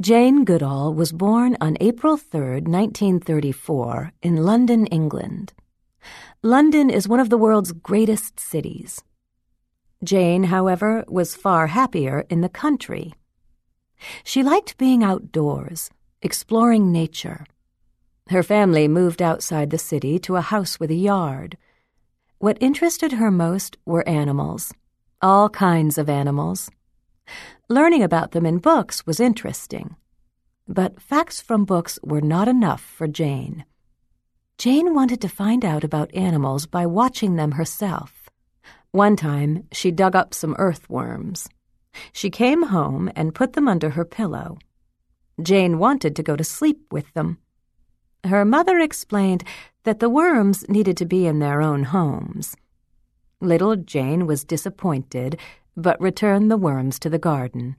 Jane Goodall was born on April 3, 1934, in London, England. London is one of the world's greatest cities. Jane, however, was far happier in the country. She liked being outdoors, exploring nature. Her family moved outside the city to a house with a yard. What interested her most were animals, all kinds of animals. Learning about them in books was interesting, but facts from books were not enough for Jane. Jane wanted to find out about animals by watching them herself. One time, she dug up some earthworms. She came home and put them under her pillow. Jane wanted to go to sleep with them. Her mother explained that the worms needed to be in their own homes. Little Jane was disappointed, but returned the worms to the garden.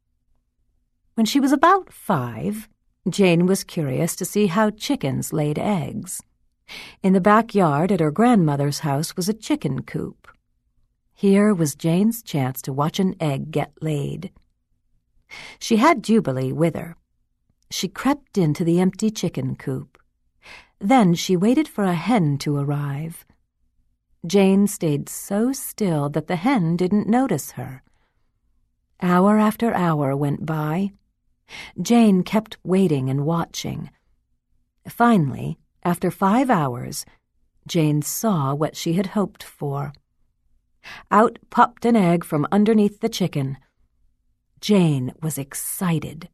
When she was about 5, Jane was curious to see how chickens laid eggs. In the backyard at her grandmother's house was a chicken coop. Here was Jane's chance to watch an egg get laid. She had Jubilee with her. She crept into the empty chicken coop. Then she waited for a hen to arrive. Jane stayed so still that the hen didn't notice her. Hour after hour went by. Jane kept waiting and watching. Finally, after 5 hours, Jane saw what she had hoped for. Out popped an egg from underneath the chicken. Jane was excited.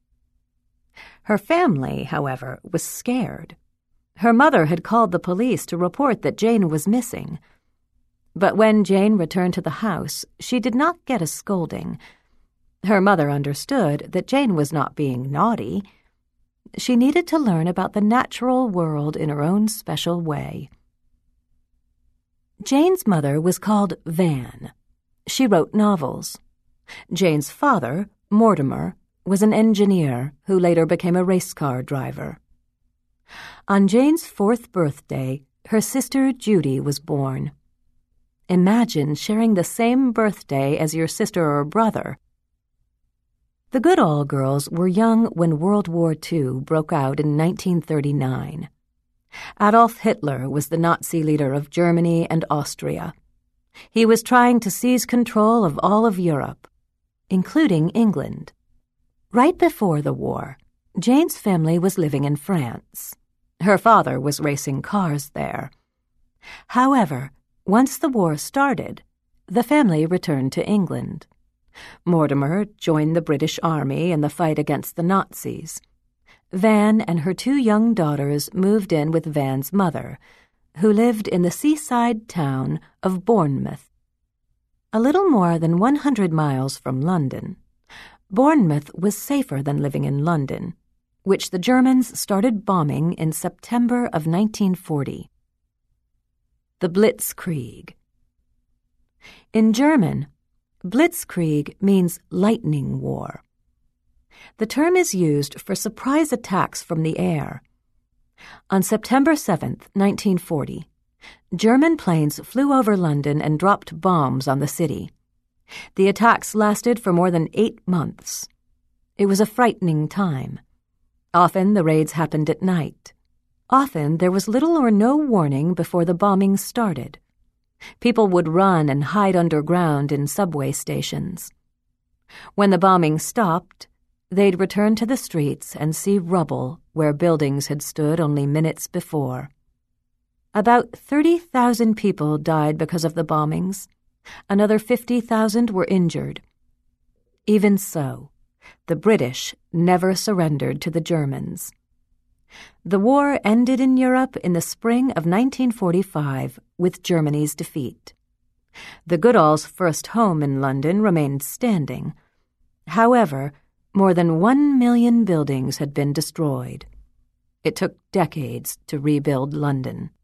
Her family, however, was scared. Her mother had called the police to report that Jane was missing. But when Jane returned to the house, she did not get a scolding. Her mother understood that Jane was not being naughty. She needed to learn about the natural world in her own special way. Jane's mother was called Van. She wrote novels. Jane's father, Mortimer, was an engineer who later became a race car driver. On Jane's 4th birthday, her sister Judy was born. Imagine sharing the same birthday as your sister or brother. The Goodall girls were young when World War II broke out in 1939. Adolf Hitler was the Nazi leader of Germany and Austria. He was trying to seize control of all of Europe, including England. Right before the war, Jane's family was living in France. Her father was racing cars there. However, once the war started, the family returned to England. Mortimer joined the British Army in the fight against the Nazis. Van and her 2 young daughters moved in with Van's mother, who lived in the seaside town of Bournemouth. A little more than 100 miles from London, Bournemouth was safer than living in London, which the Germans started bombing in September of 1940. The Blitzkrieg. In German, Blitzkrieg means lightning war. The term is used for surprise attacks from the air. On September 7, 1940, German planes flew over London and dropped bombs on the city. The attacks lasted for more than 8 months. It was a frightening time. Often the raids happened at night. Often there was little or no warning before the bombing started. People would run and hide underground in subway stations. When the bombing stopped, they'd return to the streets and see rubble where buildings had stood only minutes before. About 30,000 people died because of the bombings. Another 50,000 were injured. Even so, the British never surrendered to the Germans. The war ended in Europe in the spring of 1945 with Germany's defeat. The Goodalls' first home in London remained standing. However, more than 1 million buildings had been destroyed. It took decades to rebuild London.